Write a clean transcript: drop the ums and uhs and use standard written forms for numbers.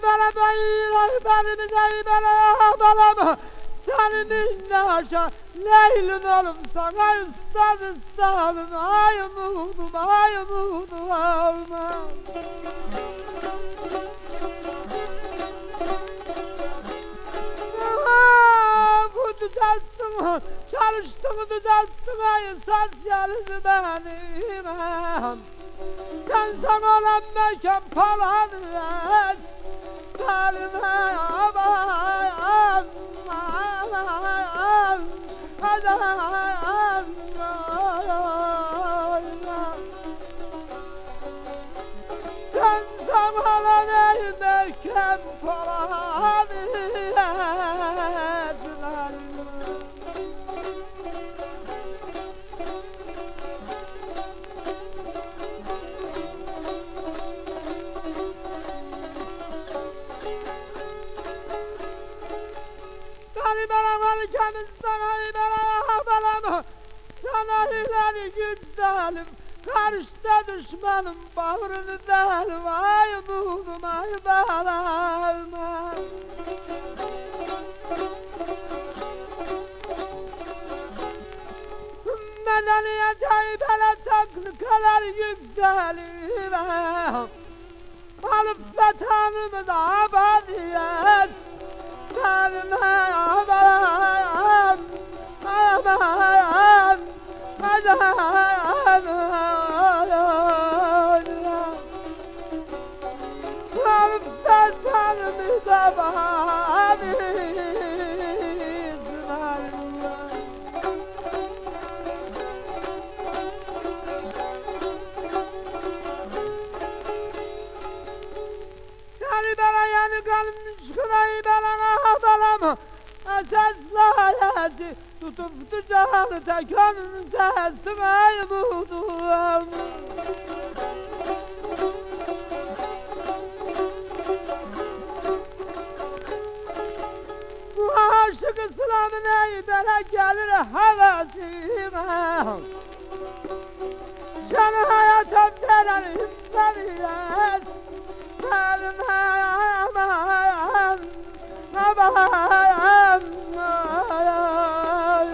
bela bayır benim ey bela balam. Senin ne aşağı Leylin oğlum sana üstadım ay umudum alma. Bu düzelttin çalıştın düzelttin ay sosyalizm benim. Sen sana olan mekan palanır kalma aman. Sen zamanla neymekem falan etmez. Sana ileri güzelim, karşıda düşmanım bağrını delim, ay umudum ay balam. Medeniyet aybele teknikalar yükselim, alıp vatanımız abadiyet, kalma aman, aman. Kalıp da tanrımı da bahanız. Yani bana yani kalmış kınayı bana balam. Esaslayeti tutup tutacağını tekanın teslim ay buldum. Bu aşık İslam'ın eybele gelir havasime. Sen hayata veren himmeliyet. Benim aman aman.